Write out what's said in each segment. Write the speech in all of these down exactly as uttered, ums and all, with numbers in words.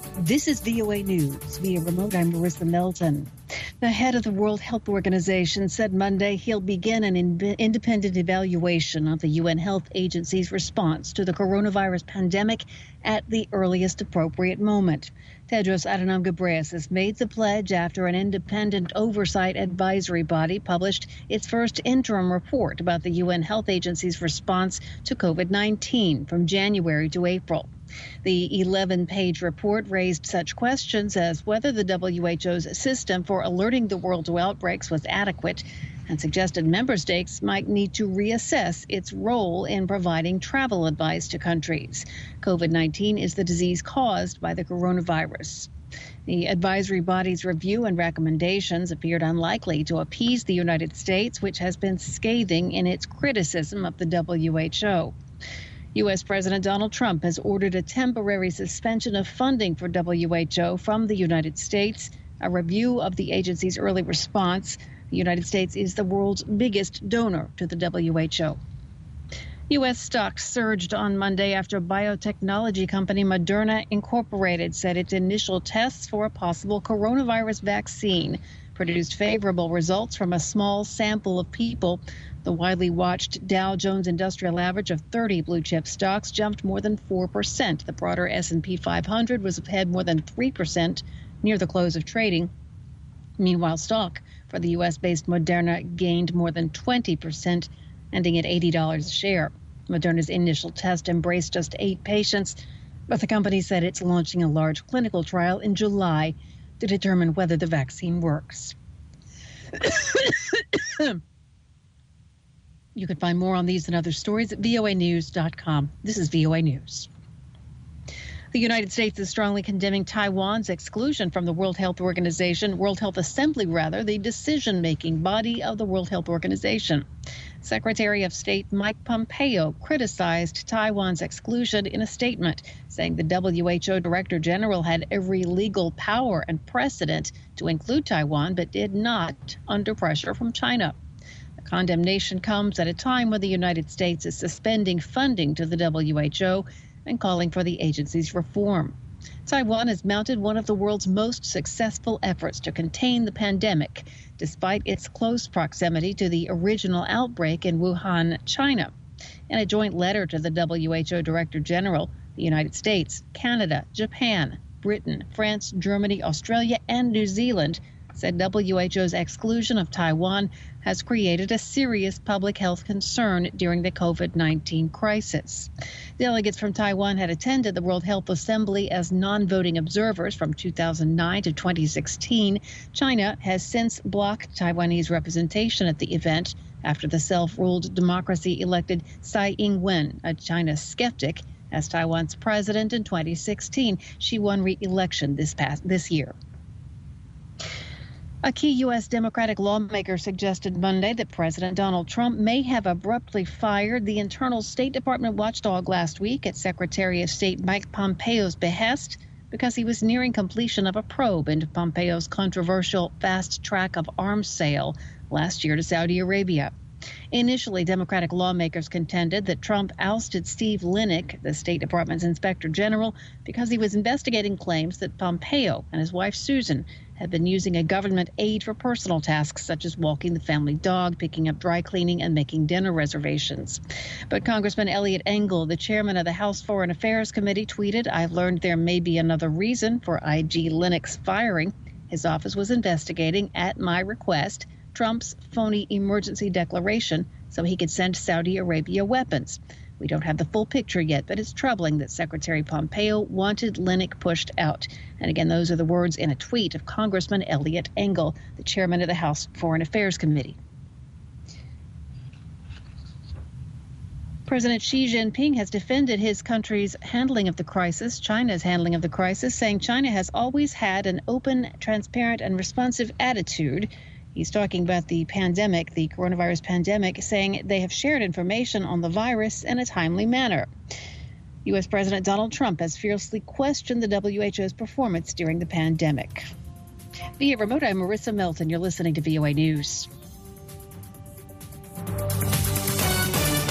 This is V O A News. Via remote, I'm Marissa Melton. The head of the World Health Organization said Monday he'll begin an in- independent evaluation of the U N Health Agency's response to the coronavirus pandemic at the earliest appropriate moment. Tedros Adhanom Ghebreyesus made the pledge after an independent oversight advisory body published its first interim report about the U N Health Agency's response to COVID nineteen from January to April. The eleven-page report raised such questions as whether the W H O's system for alerting the world to outbreaks was adequate and suggested member states might need to reassess its role in providing travel advice to countries. COVID nineteen is the disease caused by the coronavirus. The advisory body's review and recommendations appeared unlikely to appease the United States, which has been scathing in its criticism of the W H O. U S. President Donald Trump has ordered a temporary suspension of funding for W H O from the United States. A review of the agency's early response. The United States is the world's biggest donor to the W H O. U S stocks surged on Monday after biotechnology company Moderna Incorporated said its initial tests for a possible coronavirus vaccine produced favorable results from a small sample of people. The widely watched Dow Jones Industrial Average of thirty blue-chip stocks jumped more than four percent. The broader S and P five hundred was ahead more than three percent near the close of trading. Meanwhile, stock for the U S-based Moderna gained more than twenty percent, ending at eighty dollars a share. Moderna's initial test embraced just eight patients, but the company said it's launching a large clinical trial in July to determine whether the vaccine works. You can find more on these and other stories at V O A news dot com. This is V O A News. The United States is strongly condemning Taiwan's exclusion from the World Health Organization, World Health Assembly rather, the decision-making body of the World Health Organization. Secretary of State Mike Pompeo criticized Taiwan's exclusion in a statement, saying the W H O Director General had every legal power and precedent to include Taiwan, but did not under pressure from China. The condemnation comes at a time when the United States is suspending funding to the W H O and calling for the agency's reform. Taiwan has mounted one of the world's most successful efforts to contain the pandemic, despite its close proximity to the original outbreak in Wuhan, China. In a joint letter to the W H O Director General, the United States, Canada, Japan, Britain, France, Germany, Australia, and New Zealand said W H O's exclusion of Taiwan has created a serious public health concern during the COVID nineteen crisis. Delegates from Taiwan had attended the World Health Assembly as non-voting observers from two thousand nine to twenty sixteen. China has since blocked Taiwanese representation at the event after the self-ruled democracy elected Tsai Ing-wen, a China skeptic, as Taiwan's president in twenty sixteen. She won re-election this past this year. A key U S. Democratic lawmaker suggested Monday that President Donald Trump may have abruptly fired the internal State Department watchdog last week at Secretary of State Mike Pompeo's behest because he was nearing completion of a probe into Pompeo's controversial fast track of arms sale last year to Saudi Arabia. Initially, Democratic lawmakers contended that Trump ousted Steve Linick, the State Department's inspector general, because he was investigating claims that Pompeo and his wife Susan had been using a government aid for personal tasks such as walking the family dog, picking up dry cleaning, and making dinner reservations. But Congressman Eliot Engel, the chairman of the House Foreign Affairs Committee, tweeted, "I've learned there may be another reason for I G Linick's firing. His office was investigating, at my request, Trump's phony emergency declaration so he could send Saudi Arabia weapons. We don't have the full picture yet, but it's troubling that Secretary Pompeo wanted Linick pushed out." And again, those are the words in a tweet of Congressman Eliot Engel, the chairman of the House Foreign Affairs Committee. President Xi Jinping has defended his country's handling of the crisis, China's handling of the crisis, saying China has always had an open, transparent, and responsive attitude. He's talking about the pandemic, the coronavirus pandemic, saying they have shared information on the virus in a timely manner. U S. President Donald Trump has fiercely questioned the W H O's performance during the pandemic. Via remote, I'm Marissa Melton. You're listening to V O A News.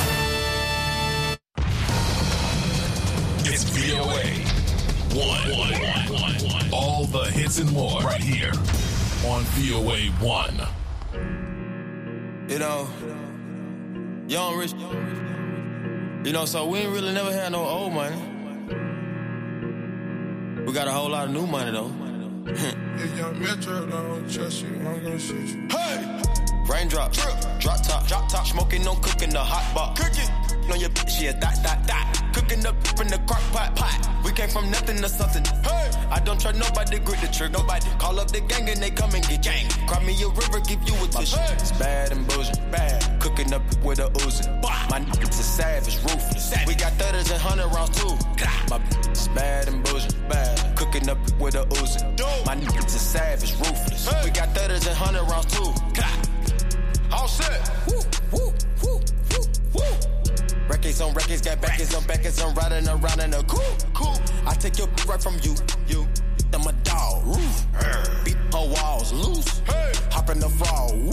It's V O A one All the hits and more right here on V O A one. You know, young rich. You know, so we ain't really never had no old money. We got a whole lot of new money though. If young Metro don't trust you, I'm gonna shoot you. Hey! Raindrop, drip, drop top, drop top, smoking, no cooking, the hot pot. Cooking, on your bitch, yeah, dot, dot, dot. Cooking up in the crock pot, pot. We came from nothing to something. Hey! I don't try nobody, grip the trick, nobody. Call up the gang and they come and get gang. Cry me a river, give you a tissue. Hey! It's bad and bullshit, bad. Cooking up with a Uzi. My niggas is savage, ruthless. Savage. We got thudders and hundred rounds too. My bitch is bad and bullshit, bad. Cooking up with a Uzi. My niggas is savage, ruthless. Hey! We got thudders and hundred rounds too. All set. Woo, woo, woo, woo, woo. Records on records, got backers on backers. I'm riding around in a cool, cool. I take your right from you, you. I'm a dog, roof. Beat her walls loose. Hey. Hop in the fall, woo.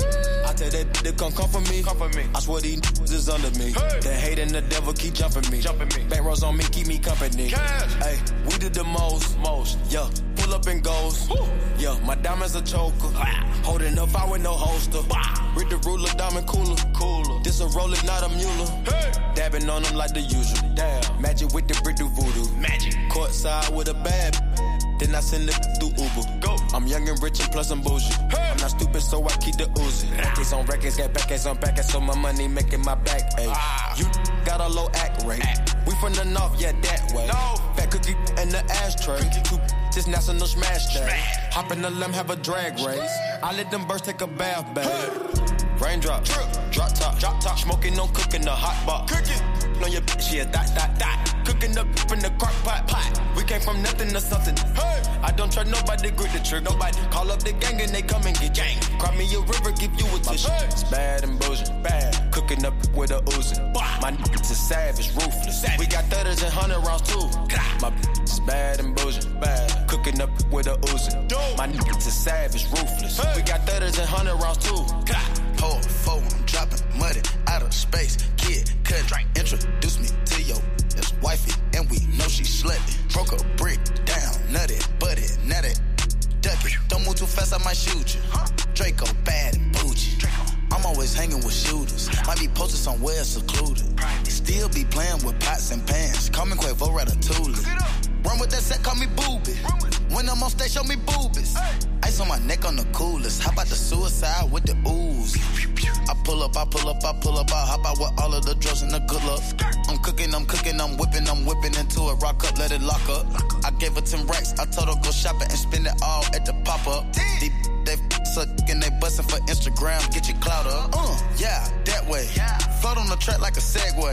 I tell that they come come for me. Come for me. I swear these niggas is under me. Hey. The hate and the devil keep jumping me. Jumping me. Back rows on me, keep me company. Hey, we did the most, most. Yeah, pull up and goes. Woo. Yeah, my diamonds a choker. Wow. Holding up, I with no holster. Wow. Read the ruler, diamond cooler. Cooler. This a roller, not a mule. Hey. Dabbing on them like the usual. Damn. Magic with the brick do voodoo. Magic. Courtside with a bad. Then I send it through Uber. Go. I'm young and rich and plus I'm bougie. Hey. I'm not stupid, so I keep the Uzi. Records on records, got backers on backers, so my money making my back ache. Ah. You got a low act rate. Act. We from the north, yeah, that way. No. Fat cookie in the ashtray. Two this national smash day. Smash. Hop in the limb, have a drag race. I let them birds take a bath, babe. Hey. Raindrop, drip, drop top, drop top, smoking, no cooking, the hot pot. Cooking. On your bitch, yeah, dot, dot, dot. Cooking up in the crock pot, pot. We came from nothing to something. Hey! I don't try nobody, grip the trick, nobody. Call up the gang and they come and get gang. Cry me a river, give you a tissue. Hey! It's bad and bullshit, bad. Cooking up with a Uzi. My niggas is savage, ruthless. Savage. We got thudders and hundred rounds too. My bitch is bad and bullshit, bad. Cooking up with a Uzi. My niggas is savage, ruthless. Hey! We got thudders and hundred rounds too. Pour four, I'm dropping muddy out of space. Kid, cut, drink, introduce me to your ex-wifey, and we know she slutty. Broke a brick down, nutty, buddy, nutty, ducky. Don't move too fast, I might shoot you. Draco, bad and bougie. I'm always hanging with shooters. Might be posted somewhere secluded. Still be playing with pots and pans. Call me Quavo Ratatouille. Run with that set, call me Booby. When I'm on stage, show me boobies. Ice on my neck on the coolest. How about the suicide with the ooze? I pull up, I pull up, I pull up, I hop out with all of the drugs and the good luck. I'm cooking, I'm cooking, I'm whipping, I'm whipping into it. Rock up, let it lock up. I gave her ten racks, I told her go shopping and spend it all at the pop-up. Deep, they suck and they bustin' for Instagram, get your clout up. Uh, yeah, that way. Float on the track like a Segway.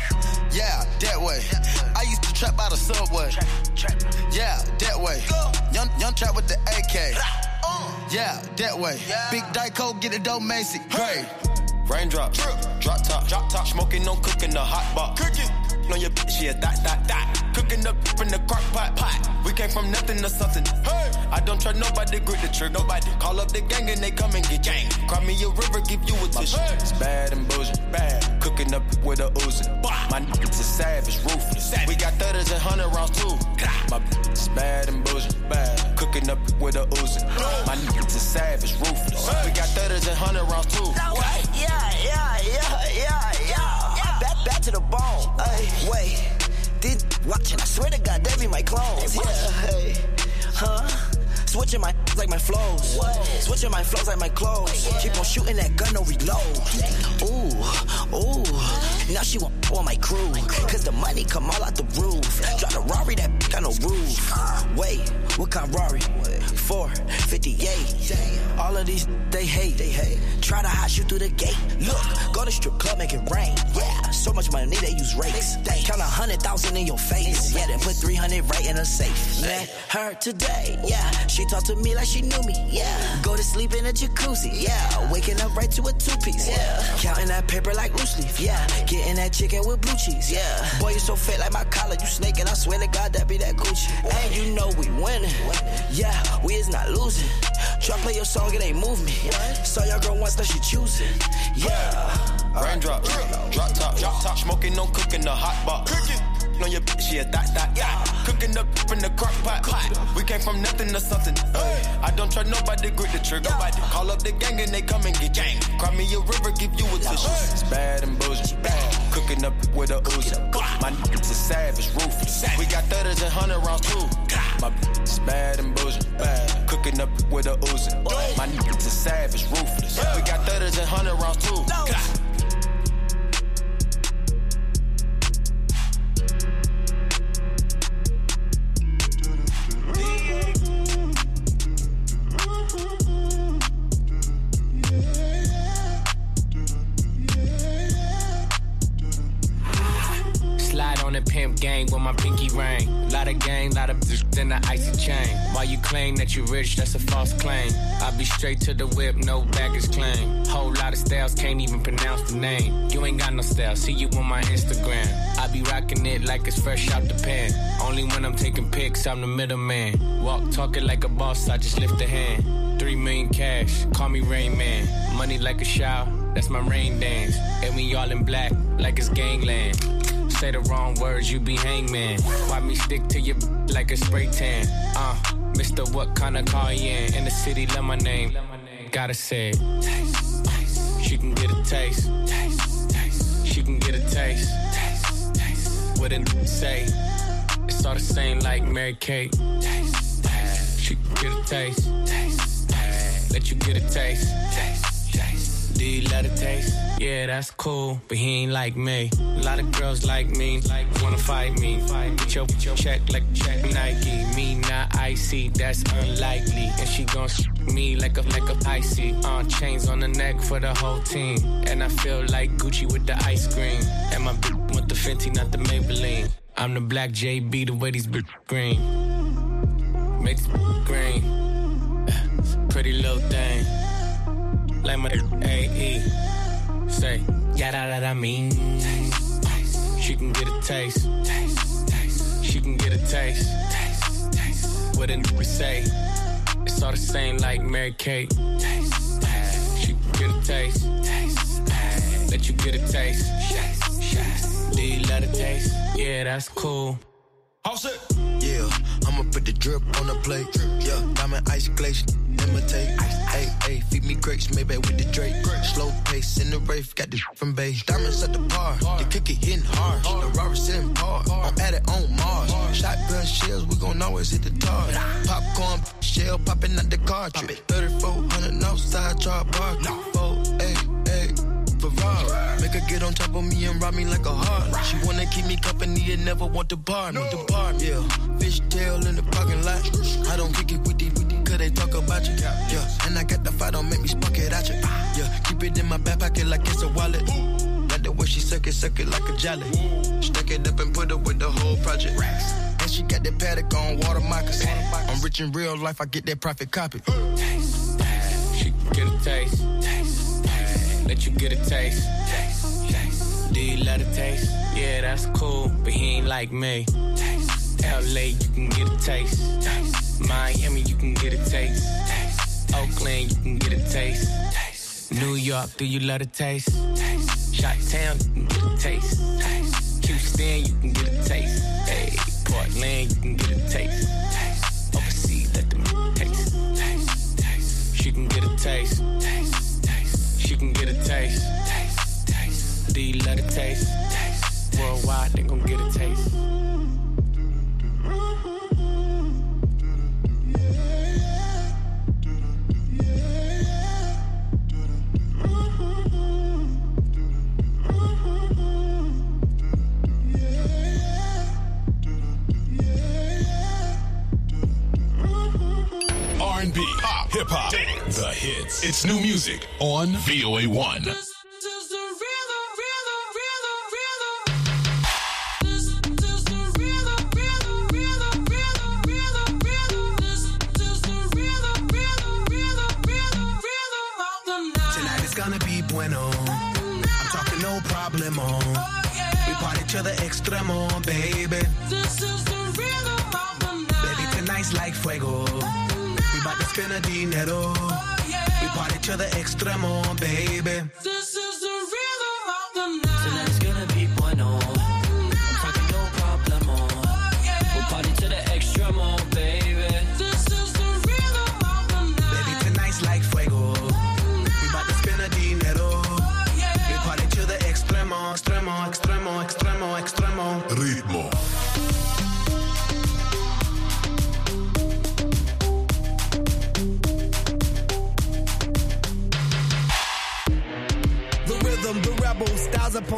Yeah, that way. I used to trap by the subway. Yeah, that way. Young, young trap with the A K. Yeah, that way. Big Dyco, get it dope, Macy. Great. Raindrop, drip, drop top, drop top, smoking, no cooking, the hot pot. Cooking. On your bitch, yeah, dot, dot, dot. Cooking up in the crock pot, pot. We came from nothing to something. Hey! I don't try nobody, grip the trick, nobody. Call up the gang and they come and get gang. Cry me a river, give you a tissue. Hey! It's bad and bullshit, bad. Cooking up with a Uzi. My niggas is savage, ruthless. Savage. We got thudders and hundred rounds too. My bitch is bad and bullshit, bad. Cooking up with a Uzi. My niggas is savage, ruthless. Hey! We got thudders and hundred rounds too. Yeah, yeah, yeah, yeah, yeah, yeah. Back, back to the bone. Ay, wait, this watching, I swear to God, they be my clones. Yeah, hey, huh? Switching my like my flows. What? Switching my flows like my clothes. Yeah. Keep on shooting that gun, no reload. Ooh, ooh. Now she want on my crew. Cause the money come all out the roof. Drive a Rari, that got no roof. Wait, what kind of Rari? four fifty-eight. All of these, they hate. They hate. Try to hide you through the gate. Look, go to strip club, make it rain. Yeah, so much money, they use rakes. Count a hundred thousand in your face. Yeah, then put three hundred right in a safe. Met her today. Yeah, she talked to me like she knew me. Yeah, go to sleep in a jacuzzi. Yeah, waking up right to a two-piece. Yeah, counting that paper like loose leaf. Yeah, getting that chicken with blue cheese. Yeah, boy, you so fat like my collar. You snaking, I swear to God, that be that Gucci. And you know we winning. Yeah, we is not losing. Try play your song, it ain't move me. Saw your girl once, now she choosing. Yeah. Raindrop, drop top, drop top, smoking, no cooking, the hot pot. Cooking. on your bitch, yeah, that, that, that. Cooking up in the crock pot. We came from nothing to something. I don't try nobody, grip the trigger. Call up the gang and they come and get gang. Cry me a river, give you a tissue. It's bad and bullshit. Bad. Cooking up with a Uzi. My niggas is savage, ruthless. We got thudders and hundred rounds too. My bitch is bad and bullshit. Bad. Cooking up with a Uzi. My niggas is savage, ruthless. We got thudders and hundred rounds too. Pimp gang with my pinky ring. Lot of gang, lot of bitch in the icy chain. While you claim that you rich, that's a false claim. I be straight to the whip, no baggage claim. Whole lot of styles, can't even pronounce the name. You ain't got no style, see you on my Instagram. I be rocking it like it's fresh out the pan. Only when I'm taking pics, I'm the middleman. Walk talking like a boss, I just lift a hand. Three million cash, call me Rain Man. Money like a shower, that's my rain dance. And we all in black, like it's gangland. Say the wrong words, you be hangman. Why me stick to you like a spray tan? Uh, Mister What kind of car you in? In the city, love my name. Gotta say it. Taste, taste. She can get a taste. Taste, taste. She can get a taste. Taste, taste. What it say? It's all the same like Mary Kate. Taste, taste. She can get a taste. Taste, taste. Let you get a taste. Taste, taste. Do you let it taste? Yeah, that's cool, but he ain't like me. A lot of girls like me, like wanna fight me. Get your, your check like check Nike. Me not icy, that's unlikely. And she gon' sh- me like a like a icy. Uh, chains on the neck for the whole team. And I feel like Gucci with the ice cream. And my bitch with the Fenty, not the Maybelline. I'm the black J B, the way these bitch green. Make this green. Pretty little thing. Like my A E. Say, yeah, that I mean. Taste, taste. She can get a taste. Taste, taste. She can get a taste. Taste, taste. What a nigga say. It's all the same like Mary Kate. Taste, taste. She can get a taste. Taste, taste. Let you get a taste. Taste, taste. Do you let it taste? Yeah, that's cool. All set. Yeah, I'ma put the drip on the plate. Yeah, diamond ice glacier, imitate. Hey, hey, feed me grapes, maybe with the Drake. Slow pace in the rave, got the from base. Diamonds at the bar, the cookie hitting hard. The Robert sitting hard, I'm at it on Mars. Shotgun shells, we gon' always hit the target. Popcorn shell popping out the cartridge. thirty-four hundred outside chart bar. four, eight, eight. Ferrari. Make her get on top of me and rob me like a heart. She wanna keep me company and never want to bar me. The bar, yeah. Fishtail in the parking lot. I don't kick it with these, cause they talk about you. Yeah, and I got the fight, don't make me spark it at you. Yeah, keep it in my back pocket like it's a wallet. Like the way she suck it, suck it like a jelly. Stack it up and put it with the whole project. And she got that paddock on water moccasin. I'm rich in real life, I get that profit copy. Taste, taste. She can get a taste. Taste. Let you get a taste. Taste, taste. Do you let it taste? Yeah, that's cool, but he ain't like me. Taste, L A, you can get a taste. Taste. Miami, you can get a taste. Taste. Oakland, you can get a taste. Taste. New York, do you let it taste? Taste. Chi-Town, you can get a taste. Taste. Houston, you can get a taste. Hey, Portland, you can get a taste. Taste. Overseas, let them taste. Taste. Taste. She can get a taste. Taste. She can get a taste. Taste, taste. Do you let it taste? Taste. Worldwide, they gon' get a taste. R and B, pop, hip hop, the hits. It's new music on V O A one. Tonight is gonna be bueno. I'm talking no problemo. We party to the extremo, baby. This is the rhythm of the night. Baby, tonight's like fuego. We bout to spend a dinero. Oh, yeah. We party to the extremo, baby. This is the rhythm of the night. Tonight's gonna be bueno. I'm talking no problem.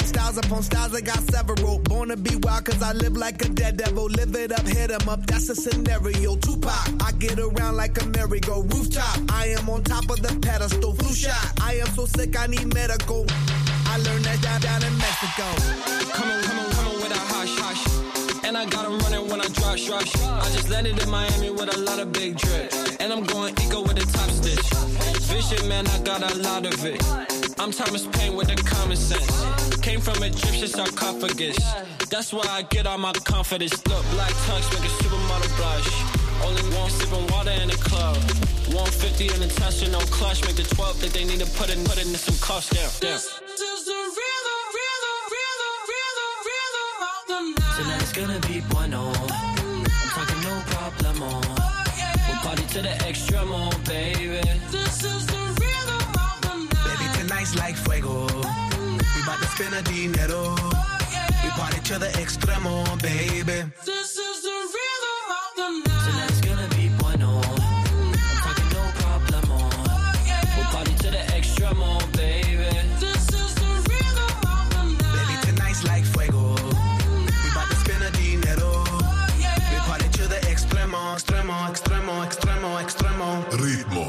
Styles upon styles, I got several. Born to be wild cause I live like a dead devil. Live it up, hit 'em up, that's a scenario. Tupac, I get around like a merry-go. Rooftop, I am on top of the pedestal. Flu shot, I am so sick I need medical. I learned that down, down in Mexico. Come on, come on, come on with a hush, hush. And I got 'em running when I drop, rush. I just landed in Miami with a lot of big drip. And I'm going eco with the top stitch. Vision, man, I got a lot of it. I'm Thomas Paine with the common sense. Came from Egyptian sarcophagus. That's why I get all my confidence. Look, black tongues make a supermodel blush. Only one sipping water in the club. one fifty in the touch and no clutch. Make the twelve think they need to put in, put in some cuffs down. down. This is the rhythm, rhythm, rhythm, rhythm, rhythm of the night. Tonight's gonna be bueno. I'm talking no problemo. We'll party to the extremo, baby. This is the rhythm of the night. Baby, tonight's like fuego. We bout to spend a dinero. We party to the extremo, baby. This is the rhythm of the night. Tonight's gonna be bueno. I'm talking no problemo. We'll party to the extremo, baby. This is the rhythm of the night. Baby, tonight's like fuego. We bout to spend a dinero. We party to the extremo, extremo, extremo, extremo, extremo. Ritmo.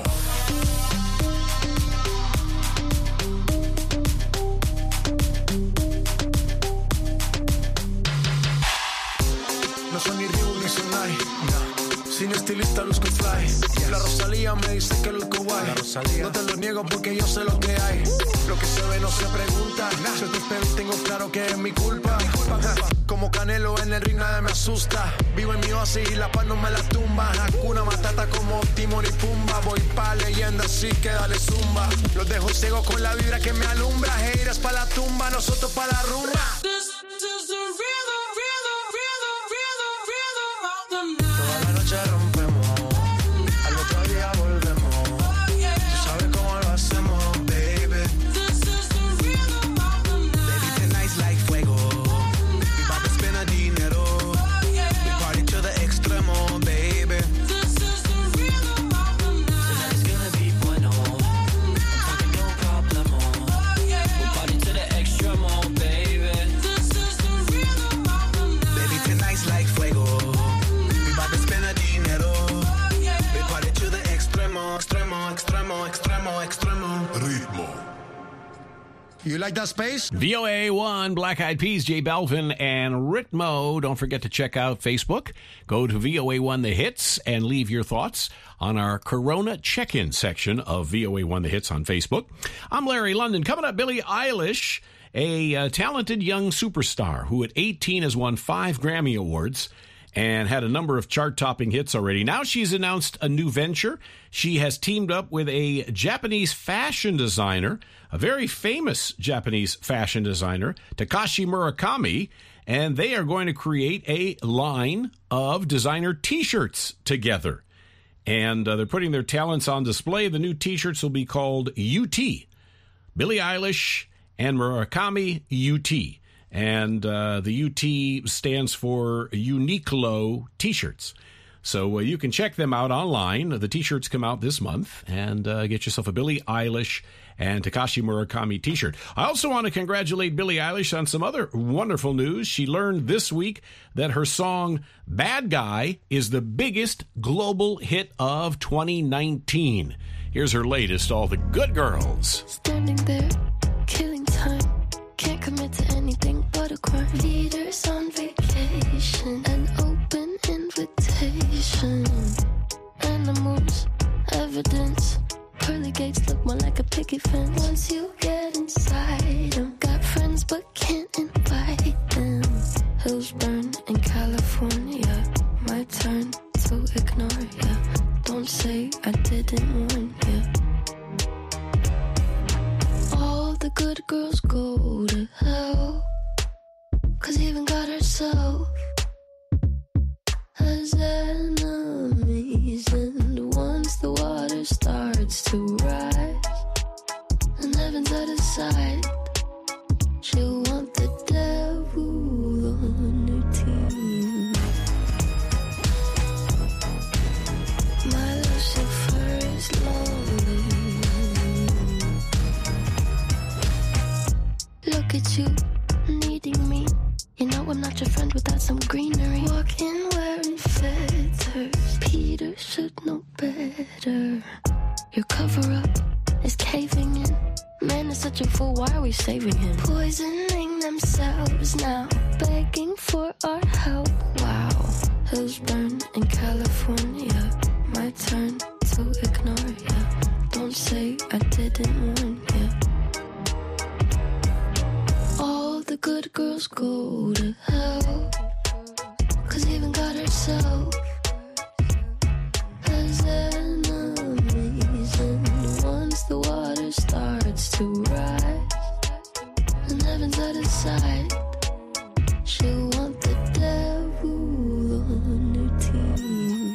No soy ni Reebok ni Sonai, no. Sin estilista luzco fly. Yes. La Rosalía me dice que luzco guay. No te lo niego porque yo sé lo que hay. Lo que se ve no se pregunta. Nah. Si te espero y tengo claro que es mi culpa. Mi culpa, culpa. Como Canelo en el ring nadie me asusta. Vivo en mi oasis y la paz no me la tumba. Hakuna Matata como Timon y Pumba. Voy pa' leyenda así que dale zumba. Los dejo ciego con la vibra que me alumbra. Heiras pa' la tumba, nosotros pa' la rumba. This is the rhythm, rhythm, rhythm, rhythm, rhythm of the night. Toda la noche rompemos, al otro día volvemos. Tú sabes cómo lo hacemos, baby. This is the rhythm of the night. Baby, tonight's like fuego. We bout to spend a dinero. We party to the extremo, baby. This is the rhythm of the night. Tonight's gonna be bueno. I'm talking no problemo. We'll party to the extremo, baby. This is the rhythm of the night. Baby, tonight's like fuego. We bout to spend a dinero. We party to the extremo, extremo, extremo, extremo, extremo. Ritmo. You like that space? V O A one, Black Eyed Peas, J Balvin, and Ritmo. Don't forget to check out Facebook. Go to V O A one The Hits and leave your thoughts on our Corona check-in section of V O A one The Hits on Facebook. I'm Larry London. Coming up, Billie Eilish, a uh, talented young superstar who at eighteen has won five Grammy Awards and had a number of chart-topping hits already. Now she's announced a new venture. She has teamed up with a Japanese fashion designer, a very famous Japanese fashion designer, Takashi Murakami, and they are going to create a line of designer T-shirts together. And uh, they're putting their talents on display. The new T-shirts will be called U T. Billie Eilish and Murakami U T. And uh, the U T stands for Uniqlo T-shirts. So uh, you can check them out online. The T-shirts come out this month. And uh, get yourself a Billie Eilish and Takashi Murakami T-shirt. I also want to congratulate Billie Eilish on some other wonderful news. She learned this week that her song Bad Guy is the biggest global hit of twenty nineteen. Here's her latest, All the Good Girls. Standing there, killing time. Can't commit to anything but a crime. Leaders on vacation, an open invitation. Animals, evidence. Pearly gates look more like a picket fence. Once you get inside them, got friends but can't invite them. Hills burn in California. My turn to ignore ya. Don't say I didn't warn ya. All the good girls go to hell, 'cause even God herself has enemies. And once the water starts to rise and heaven's out of sight, she'll want the devil on her team. My Lucifer is lonely. Look at you, Peter should know better. Your cover-up is caving in. Man is such a fool, why are we saving him? Poisoning themselves now, begging for our help. Wow, hills burn in California. My turn to ignore ya. Don't say I didn't warn ya. All the good girls go to hell, 'cause even God herself has enemies. And once the water starts to rise and heaven's out of sight, she'll want the devil on her team.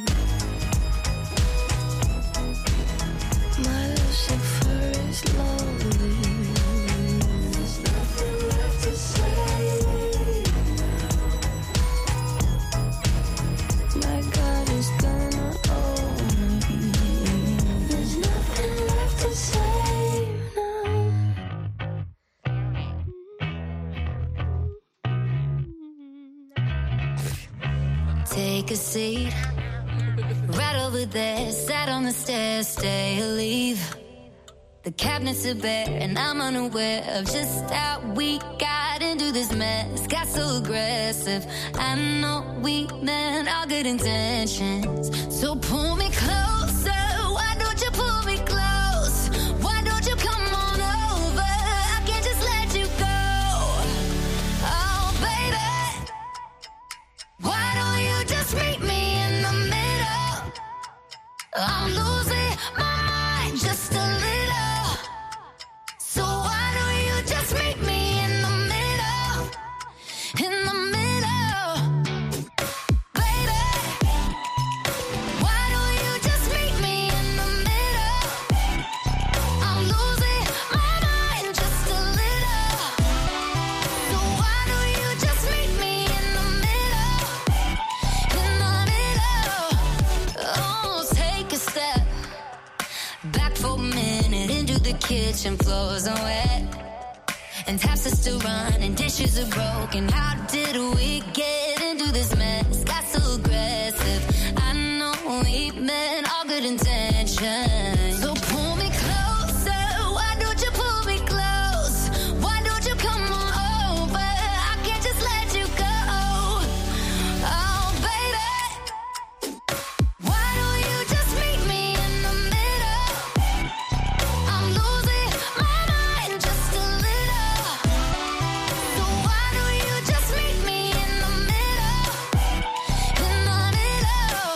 My Lucifer is lonely. There's nothing left to say. My God is gonna own me. There's nothing left to say now. Take a seat right over there. Sat on the stairs, stay or leave. The cabinets are bare and I'm unaware of just how we got into this mess. Got so aggressive. I know we meant all good intentions. So pull me closer. Why don't you pull me close? Why don't you come on over? I can't just let you go. Oh, baby. Why don't you just meet me in the middle? I'm losing my mind just a little. So why don't you just meet me in the middle? In the middle. Baby. Why don't you just meet me in the middle? I'm losing my mind just a little. So why don't you just meet me in the middle? In the middle. Oh, take a step back for a minute into the kitchen. Floors are wet and taps are still running, dishes are broken. How did we get into this mess? Got so aggressive. I know we meant all good intentions. So pull me closer. Why don't you pull me close? Why don't you come on over? I can't just let you go. Oh, baby. Why don't you just meet me in the middle? I'm losing my mind just a little. So why don't you just meet me in the middle? In the middle.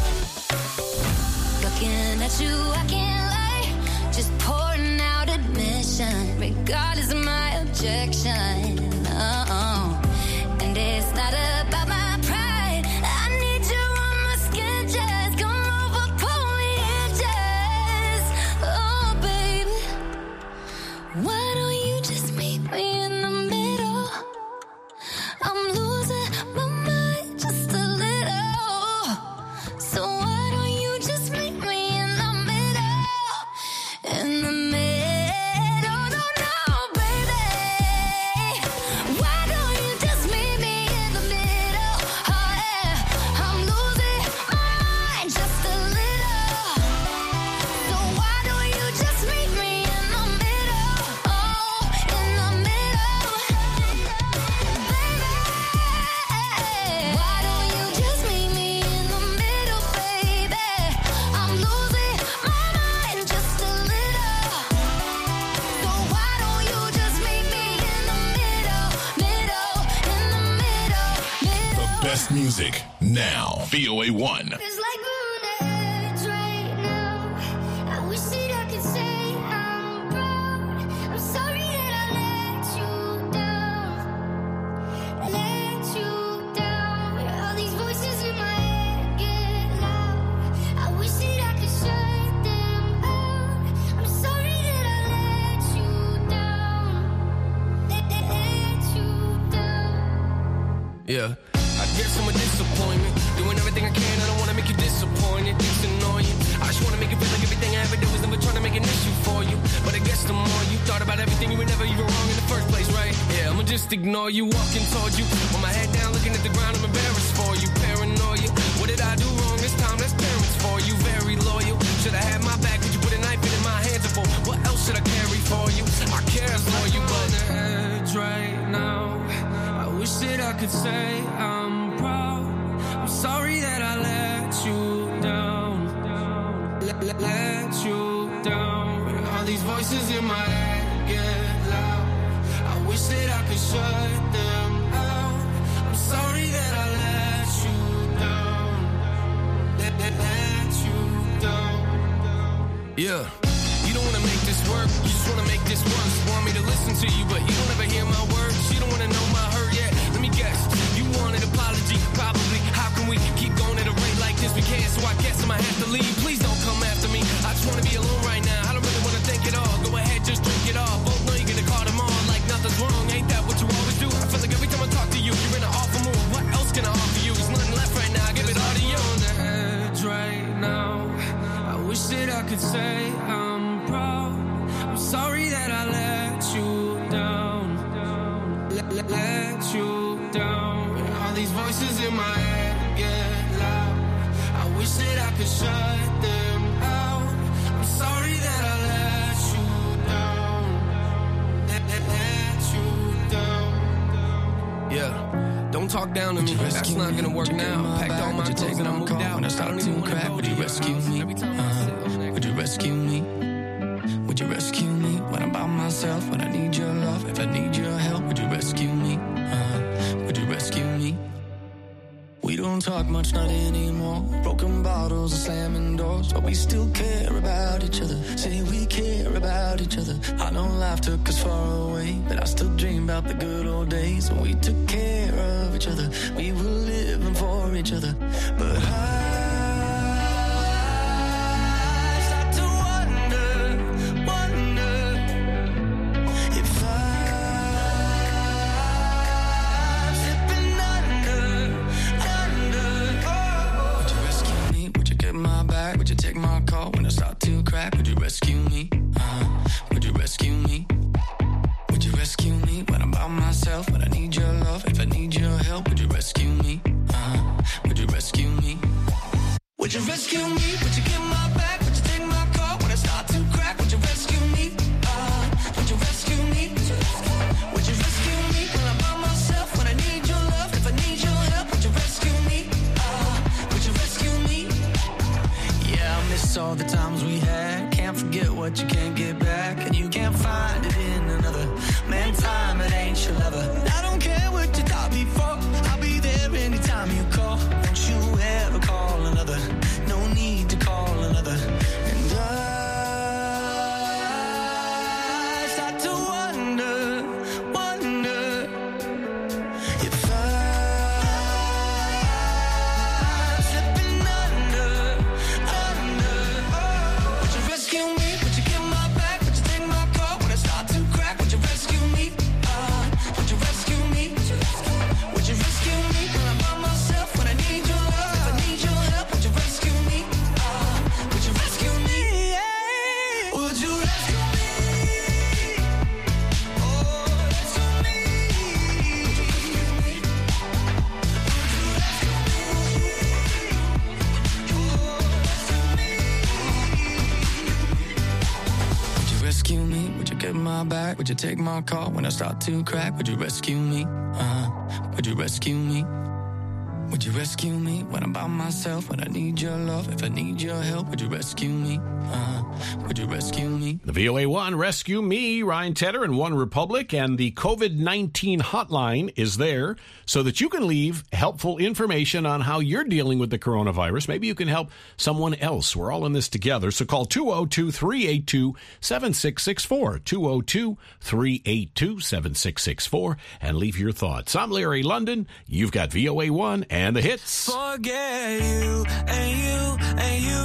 Looking at you, I can't lie. Just pouring out admission, regardless of my objection. Oh, and it's not about my pride. I need you on my skin, just come over, pull me in, just. Oh, baby. Why don't you just meet me in the middle? I'm losing my mind just a little. So why don't you just meet me in the middle? In the middle, no, no, baby. Why don't you just meet me in the middle? Oh, yeah. I'm losing my mind just a little. So why don't you just meet me in the middle? Oh, in the middle. Baby. Why don't you just meet me in the middle, baby? I'm losing my mind just a little. So why don't you just meet me in the middle, middle, in the middle, middle. The best music now. V O A one. It's like we're on the edge right now. I wish that I could say I'm proud. I'm sorry that I let you down. Let you down. All these voices in my head get loud. I wish that I could shut them out. I'm sorry that I let you down. Let, let, let you down. Yeah, I guess I'm a disappointment. Doing everything I can, I don't wanna make you disappointed. It's annoying. I just wanna make it feel like everything I ever did was never trying to make an issue for you. But I guess the more you thought about everything, you were never even wrong in the first place, right? Yeah, I'ma just ignore you, walking towards you. With my head down, looking at the ground, I'm embarrassed for you. Paranoia. What did I do wrong this time? That's paranoia. these voices in my head get loud. I wish that I could shut them out. I'm sorry that I let you down. Let, let, let you down. Yeah. You don't wanna make this work, you just wanna make this worse. Want me to listen to you, but you don't ever hear my words. You don't wanna know my hurt yet. Let me guess, you want an apology, probably. How can we keep going at a rate like this? We can't, so I guess I might have to leave. Please don't come after me. I just wanna be alone right now. I don't really wanna think it all. Go ahead, just drink it all. Both know you're gonna call them on like nothing's wrong. Ain't that what you always do? I feel like every time I talk to you, you're in an awful mood. What else can I offer you? There's nothing left right now. I give it all to you. On the edge right now. I wish that I could say I'm proud. I'm sorry that I let you down. Let, let, let you down. And all these voices in my head get loud. I wish that I could shut them out. I'm sorry that I let you down. Let, let, let you down. Yeah. Don't talk down to me. That's not gonna work now. Packed all my clothes and I moved out. I don't even wanna go to you. Rescue me? Uh, would you rescue me? Would you rescue me when I'm by myself? When I need your love, if I need your help, would you rescue me? Uh, would you rescue me? We don't talk much, not anymore. Broken bottles and slamming doors, but we still care about each other. Say we care about each other. I know life took us far away, but I still dream about the good old days when we took care of each other. We were living for each other. But I take my call when I start to crack. Would you rescue me? Uh, would you rescue me? Would you rescue me when I'm by myself? When I need your love, if I need your help, would you rescue me? Uh, would you rescue me? Would you rescue me? Would you give my back? Would you take my call when I start to crack? Would you rescue me? Uh, would you rescue me? Would you rescue me when I'm by myself? When I need your love, if I need your help, would you rescue me? Uh, would you rescue me? Yeah, I miss all the times we had. Can't forget what you can't get back, and you can't find it in another. Man, time, it ain't your lover. I don't care what you thought before. I'll be there anytime you call. Don't you ever call another. No need to call another. And I start to wonder, wonder if I'm slipping under. Would you rescue me? Would you give my back? Would you take my call when I start to crack? Would you rescue me? Uh, would you rescue me? Would you rescue me when I'm by myself? When I need your love, if I need your help, would you rescue me? Uh, would you rescue me? Would you rescue me? Oh, rescue me. Would you rescue me? Would you rescue me? Oh, rescue me. Would you rescue me? Would you get my back? Would you take my call when I start to crack? Would you rescue me? Uh, would you rescue me? Would you rescue me when I'm by myself? When I need your love, if I need your help, would you rescue me? Uh, would you rescue me? The V O A one Rescue Me, Ryan Tedder and One Republic, and the COVID nineteen hotline is there so that you can leave helpful information on how you're dealing with the coronavirus. Maybe you can help someone else. We're all in this together. So call two oh two, three eight two, seven six six four, two oh two, three eight two, seven six six four, and leave your thoughts. I'm Larry London. You've got V O A one and the hits. Forget you and you and you